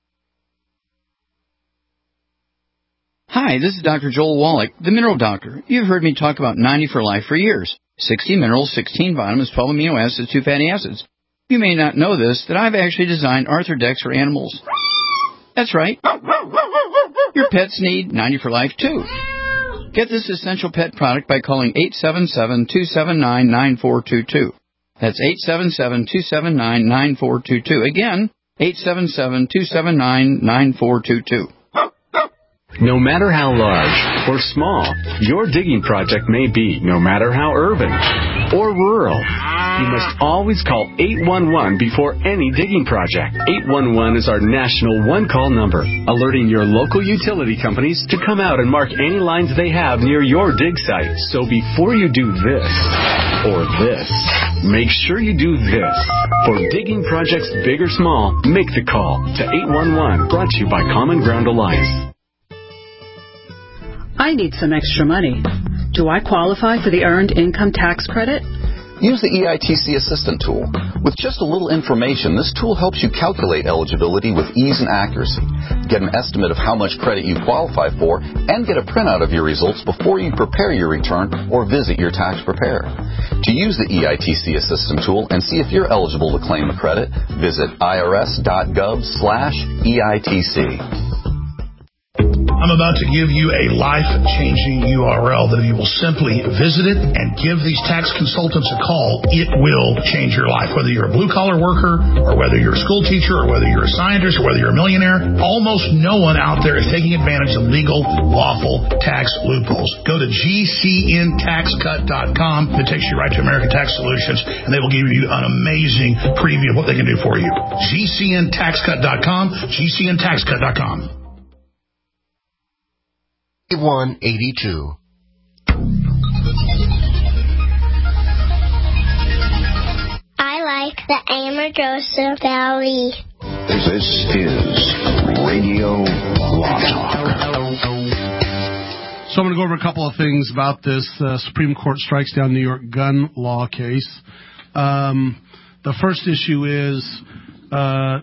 Hi, this is Doctor Joel Wallach, the Mineral Doctor. You've heard me talk about ninety for Life for years. sixty minerals, sixteen vitamins, twelve amino acids, two fatty acids. You may not know this, that I've actually designed Arthrodex for animals. That's right. Your pets need ninety for Life, too. Get this essential pet product by calling eight seven seven, two seven nine, nine four two two. That's eight seven seven, two seven nine, nine four two two. Again, eight seven seven, two seven nine, nine four two two. No matter how large or small your digging project may be, no matter how urban or rural, you must always call eight one one before any digging project. eight one one is our national one-call number, alerting your local utility companies to come out and mark any lines they have near your dig site. So before you do this or this, make sure you do this. For digging projects big or small, make the call to eight one one, brought to you by Common Ground Alliance. I need some extra money. Do I qualify for the Earned Income Tax Credit? Use the E I T C Assistant tool. With just a little information, this tool helps you calculate eligibility with ease and accuracy. Get an estimate of how much credit you qualify for and get a printout of your results before you prepare your return or visit your tax preparer. To use the E I T C Assistant tool and see if you're eligible to claim a credit, visit irs.gov slash EITC. I'm about to give you a life-changing U R L that if you will simply visit it and give these tax consultants a call, it will change your life. Whether you're a blue-collar worker or whether you're a school teacher or whether you're a scientist or whether you're a millionaire, almost no one out there is taking advantage of legal, lawful tax loopholes. Go to G C N tax cut dot com. It takes you right to American Tax Solutions, and they will give you an amazing preview of what they can do for you. G C N tax cut dot com, G C N tax cut dot com. one eighty-two. I like the Amargosa Valley. This is Radio Law Talk. So I'm going to go over a couple of things about this uh, Supreme Court strikes down New York gun law case. Um, the first issue is... Uh,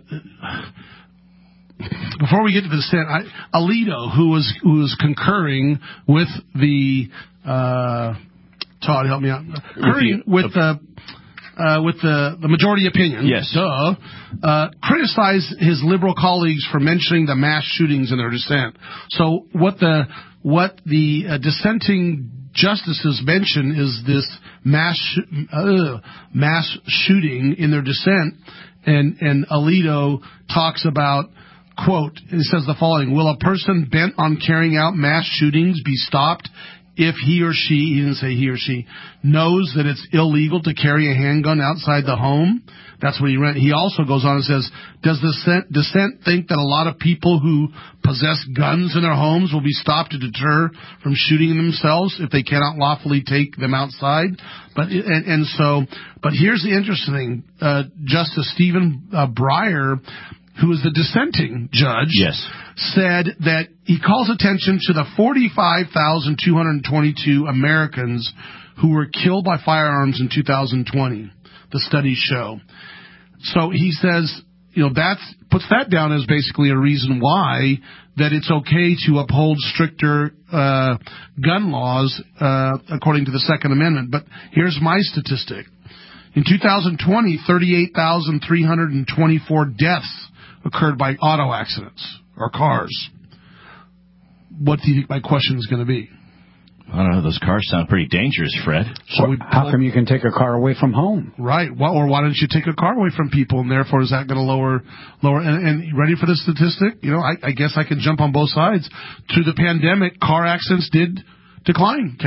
Before we get to the dissent, I, Alito, who was who was concurring with the uh, Todd, help me out, concurring with the uh, with the, the majority opinion, yes, duh, uh, criticized his liberal colleagues for mentioning the mass shootings in their dissent. So what the what the uh, dissenting justices mention is this mass sh- uh, mass shooting in their dissent, and and Alito talks about. Quote, it says the following: will a person bent on carrying out mass shootings be stopped if he or she, he didn't say he or she, knows that it's illegal to carry a handgun outside the home? That's what he read. He also goes on and says, does the dissent, dissent think that a lot of people who possess guns in their homes will be stopped to deter from shooting themselves if they cannot lawfully take them outside? But and, and so, but here's the interesting thing. Uh, Justice Stephen uh, Breyer, who is the dissenting judge, yes, said that he calls attention to the forty-five thousand two hundred twenty-two Americans who were killed by firearms in two thousand twenty, the studies show. So he says, you know, that puts that down as basically a reason why that it's okay to uphold stricter uh, gun laws uh, according to the Second Amendment. But here's my statistic. In two thousand twenty, thirty-eight thousand three hundred twenty-four deaths occurred by auto accidents or cars. What do you think my question is going to be? I don't know. Those cars sound pretty dangerous, Fred. So we, how come you can take a car away from home? Right. Well, or why don't you take a car away from people, and therefore is that going to lower, lower? And, and ready for the statistic? You know, I, I guess I can jump on both sides. Through the pandemic, car accidents did decline, Cal.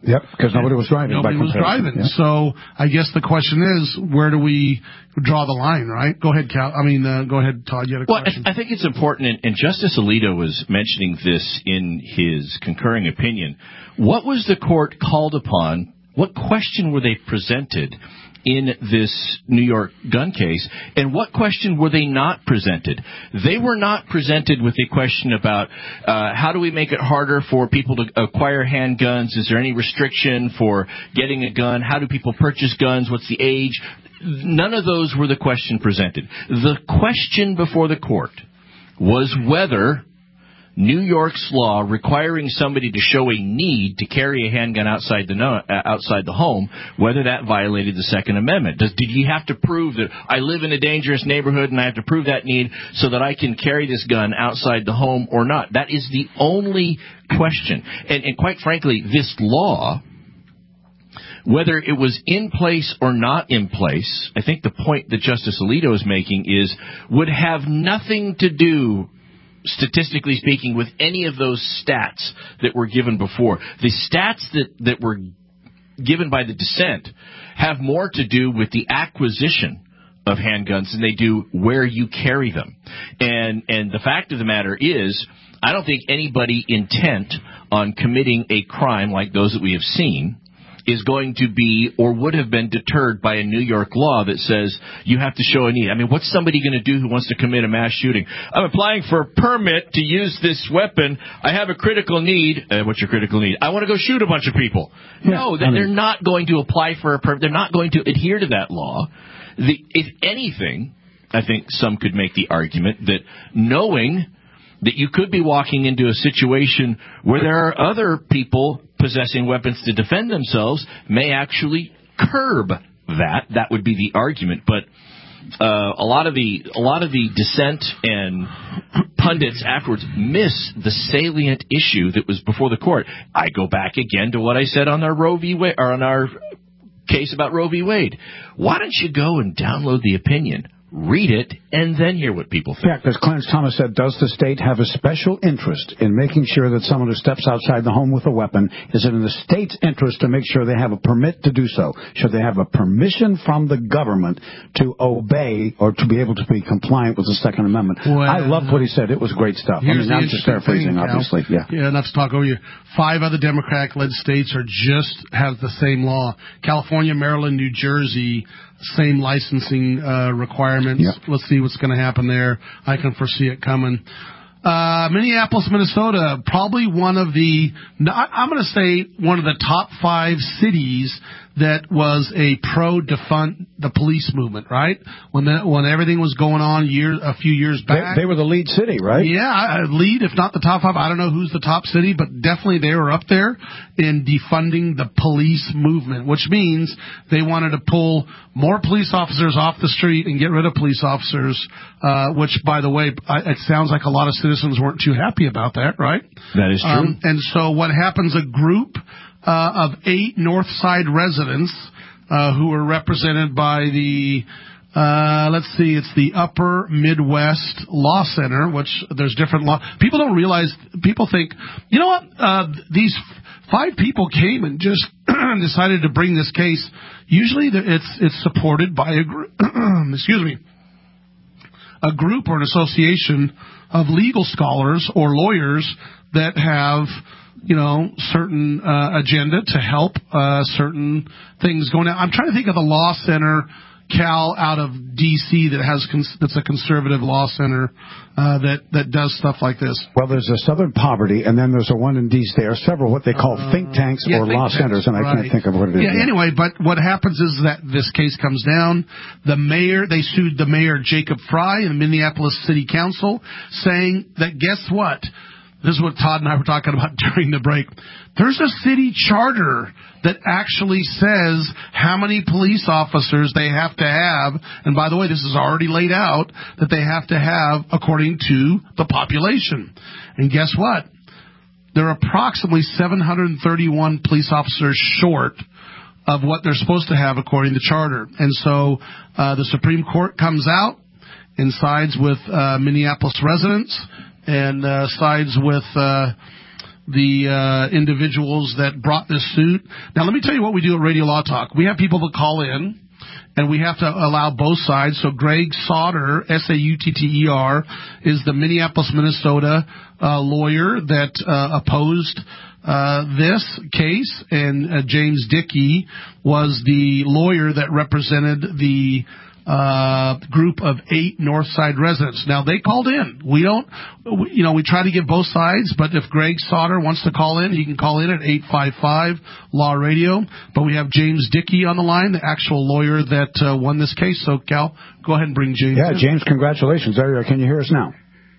Yep, because nobody was driving. Nobody was driving. Yeah. So I guess the question is, where do we draw the line, right? Go ahead, Cal. I mean, uh, go ahead, Todd. You had a well, question. I, I think it's important, and, and Justice Alito was mentioning this in his concurring opinion. What was the court called upon? What question were they presented in this New York gun case, and what question were they not presented? They were not presented with a question about uh, how do we make it harder for people to acquire handguns? Is there any restriction for getting a gun? How do people purchase guns? What's the age? None of those were the question presented. The question before the court was whether New York's law requiring somebody to show a need to carry a handgun outside the no, uh, outside the home, whether that violated the Second Amendment. Does, did you have to prove that I live in a dangerous neighborhood and I have to prove that need so that I can carry this gun outside the home or not? That is the only question. And, and quite frankly, this law, whether it was in place or not in place, I think the point that Justice Alito is making is would have nothing to do, statistically speaking, with any of those stats that were given before. The stats that, that were given by the dissent have more to do with the acquisition of handguns than they do where you carry them. And and the fact of the matter is, I don't think anybody intent on committing a crime like those that we have seen is going to be or would have been deterred by a New York law that says you have to show a need. I mean, what's somebody going to do who wants to commit a mass shooting? I'm applying for a permit to use this weapon. I have a critical need. Uh, what's your critical need? I want to go shoot a bunch of people. Yeah, no, then I mean, they're not going to apply for a permit. They're not going to adhere to that law. The, if anything, I think some could make the argument that knowing that you could be walking into a situation where there are other people possessing weapons to defend themselves may actually curb that. That would be the argument. But uh, a lot of the a lot of the dissent and pundits afterwards miss the salient issue that was before the court. I go back again to what I said on our Roe v. Wade, or on our case about Roe v. Wade. Why don't you go and download the opinion? Read it, and then hear what people think. Yeah, because Clarence Thomas said, does the state have a special interest in making sure that someone who steps outside the home with a weapon, is it in the state's interest to make sure they have a permit to do so? Should they have a permission from the government to obey or to be able to be compliant with the Second Amendment? Well, I loved what he said. It was great stuff. I mean, I'm just paraphrasing, obviously. Yeah. yeah, enough to talk over you. Five other Democratic-led states are just have the same law. California, Maryland, New Jersey, same licensing uh, requirements. Yep. Let's see what's going to happen there. I can foresee it coming. Uh, Minneapolis, Minnesota, probably one of the, I'm going to say one of the top five cities that was a pro-defund the police movement, right? When the, when everything was going on year, a few years back. They, they were the lead city, right? Yeah, lead, if not the top five. I don't know who's the top city, but definitely they were up there in defunding the police movement, which means they wanted to pull more police officers off the street and get rid of police officers, uh, which, by the way, it sounds like a lot of citizens weren't too happy about that, right? That is true. Um, and so what happens, a group Uh, of eight North Side residents uh, who are represented by the, uh, let's see, it's the Upper Midwest Law Center, which there's different law. People don't realize, people think, you know what, uh, these five people came and just decided to bring this case. Usually it's, it's supported by a group, excuse me, a group or an association of legal scholars or lawyers that have, you know, certain uh, agenda to help uh, certain things going on. I'm trying to think of the law center, Cal, out of D C that has cons- that's a conservative law center uh, that that does stuff like this. Well, there's a Southern Poverty, and then there's a one in D C. There are several what they call uh, think tanks yeah, or think law tanks, centers, and right. I can't think of what it is. Yeah, yeah. Anyway, but what happens is that this case comes down. The mayor, they sued the mayor, Jacob Fry, and the Minneapolis City Council, saying that guess what? This is what Todd and I were talking about during the break. There's a city charter that actually says how many police officers they have to have. And by the way, this is already laid out that they have to have according to the population. And guess what? They're approximately seven hundred thirty-one police officers short of what they're supposed to have according to charter. And so uh, the Supreme Court comes out and sides with uh, Minneapolis residents and uh, sides with uh, the uh, individuals that brought this suit. Now, let me tell you what we do at Radio Law Talk. We have people that call in, and we have to allow both sides. So Greg Sautter, S A U T T E R, is the Minneapolis, Minnesota uh, lawyer that uh, opposed uh, this case, and uh, James Dickey was the lawyer that represented the uh group of eight Northside residents. Now, they called in. We don't, we, you know, we try to give both sides, but if Greg Sautter wants to call in, he can call in at eight five five Law Radio. But we have James Dickey on the line, the actual lawyer that uh, won this case. So, Cal, go ahead and bring James Yeah, in. James, congratulations. There you are. Can you hear us now?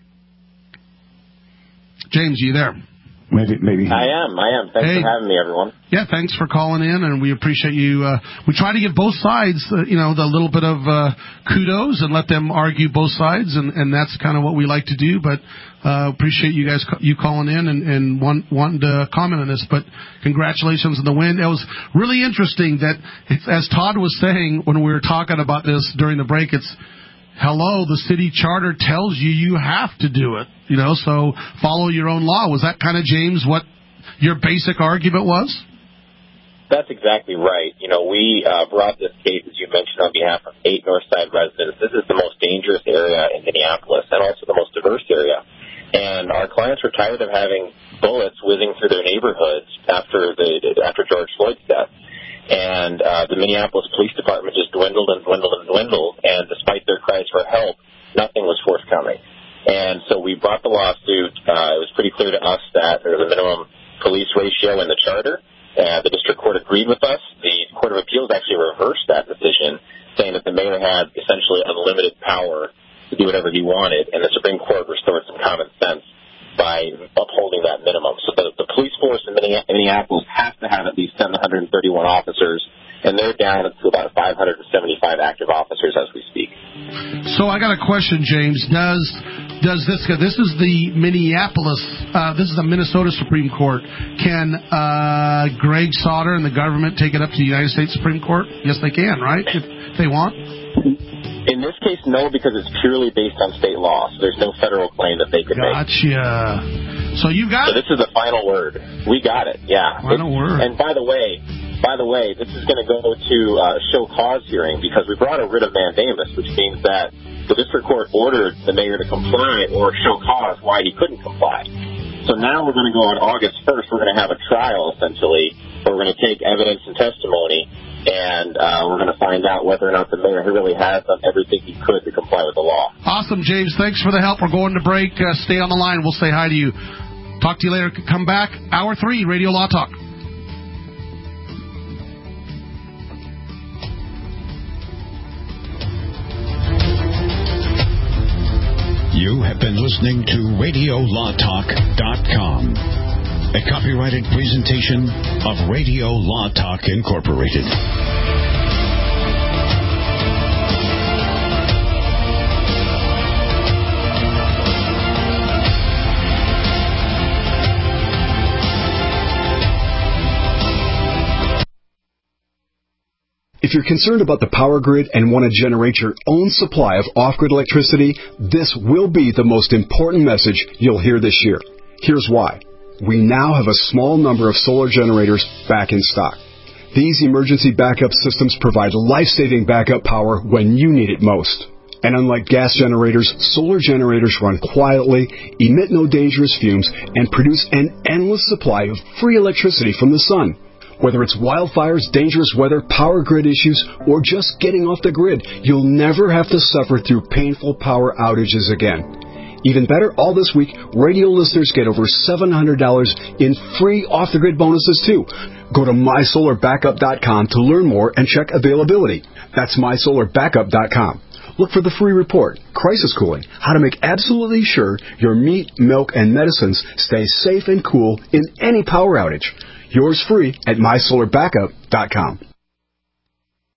James, are you there? Maybe, maybe. I am, I am. Thanks Hey. for having me, everyone. Yeah, thanks for calling in, and we appreciate you. Uh, we try to give both sides, uh, you know, the little bit of uh, kudos and let them argue both sides, and, and that's kind of what we like to do. But uh, appreciate you guys ca- you calling in and, and want, wanting to comment on this. But congratulations on the win. It was really interesting that, it's, as Todd was saying when we were talking about this during the break, it's, hello, the city charter tells you you have to do it, you know, so follow your own law. Was that kind of, James, what your basic argument was? That's exactly right. You know, we uh, brought this case, as you mentioned, on behalf of eight Northside residents. This is the most dangerous area in Minneapolis and also the most diverse area. And our clients were tired of having bullets whizzing through their neighborhoods after the after George Floyd's death. And uh, the Minneapolis Police Department just dwindled and dwindled and dwindled, and despite their cries for help, nothing was forthcoming. And so we brought the lawsuit. Uh, it was pretty clear to us that there was a minimum police ratio in the charter. Uh, the district court agreed with us. The Court of Appeals actually reversed that decision, saying that the mayor had essentially unlimited power to do whatever he wanted, and the Supreme Court restored some common sense by upholding that minimum. So the, the police force in Minneapolis has to have at least seven hundred thirty-one officers, and they're down to about five hundred seventy-five active officers as we speak. So I got a question, James. Does does this this is the Minneapolis uh, this is the Minnesota Supreme Court? Can uh, Greg Sautter and the government take it up to the United States Supreme Court? Yes, they can, right? If they want. In this case, no, because it's purely based on state law. So there's no federal claim that they could gotcha. make. Gotcha. So you got so it. this is the final word. We got it. Yeah. Final it's, word. And by the way, by the way, this is going to go to uh, show cause hearing because we brought a writ of mandamus, which means that the district court ordered the mayor to comply or show cause why he couldn't comply. So now we're going to go on August first. We're going to have a trial, essentially, where we're going to take evidence and testimony, and uh, we're going to find out whether or not the mayor really has done everything he could to comply with the law. Awesome, James. Thanks for the help. We're going to break. Uh, stay on the line. We'll say hi to you. Talk to you later. Come back. Hour three, Radio Law Talk. You have been listening to Radio Law Talk dot com, a copyrighted presentation of Radio Law Talk Incorporated. If you're concerned about the power grid and want to generate your own supply of off-grid electricity, this will be the most important message you'll hear this year. Here's why. We now have a small number of solar generators back in stock. These emergency backup systems provide life-saving backup power when you need it most. And unlike gas generators, solar generators run quietly, emit no dangerous fumes, and produce an endless supply of free electricity from the sun. Whether it's wildfires, dangerous weather, power grid issues, or just getting off the grid, you'll never have to suffer through painful power outages again. Even better, all this week, radio listeners get over seven hundred dollars in free off-the-grid bonuses, too. Go to my solar backup dot com to learn more and check availability. That's my solar backup dot com. Look for the free report, Crisis Cooling, how to make absolutely sure your meat, milk, and medicines stay safe and cool in any power outage. Yours free at my solar backup dot com.